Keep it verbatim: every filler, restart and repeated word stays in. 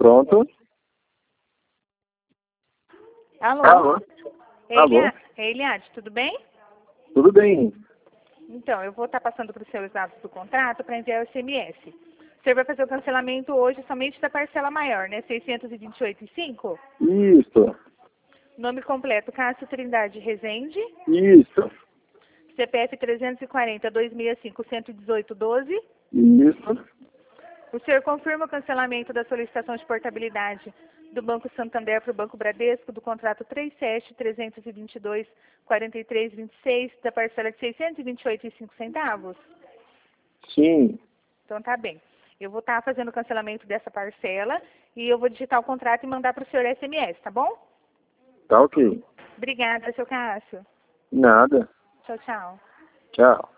Pronto. Alô? Alô? Eliade, Eliade, tudo bem? Tudo bem. Então, eu vou estar passando para o seu os dados do contrato para enviar o S M S. O senhor vai fazer o cancelamento hoje somente da parcela maior, né? seiscentos e vinte e oito reais e cinco centavos? Isso. Nome completo, Cássio Trindade Rezende. Isso. C P F trezentos e quarenta, duzentos e sessenta e cinco, cento e dezoito, doze. Isso. O senhor confirma o cancelamento da solicitação de portabilidade do Banco Santander para o Banco Bradesco do contrato trinta e sete, trezentos e vinte e dois, quarenta e três, vinte e seis, da parcela de seiscentos e vinte e oito reais e cinco centavos? Sim. Então tá bem. Eu vou estar fazendo o cancelamento dessa parcela e eu vou digitar o contrato e mandar para o senhor S M S, tá bom? Tá ok. Obrigada, seu Cássio. Nada. Tchau, tchau. Tchau.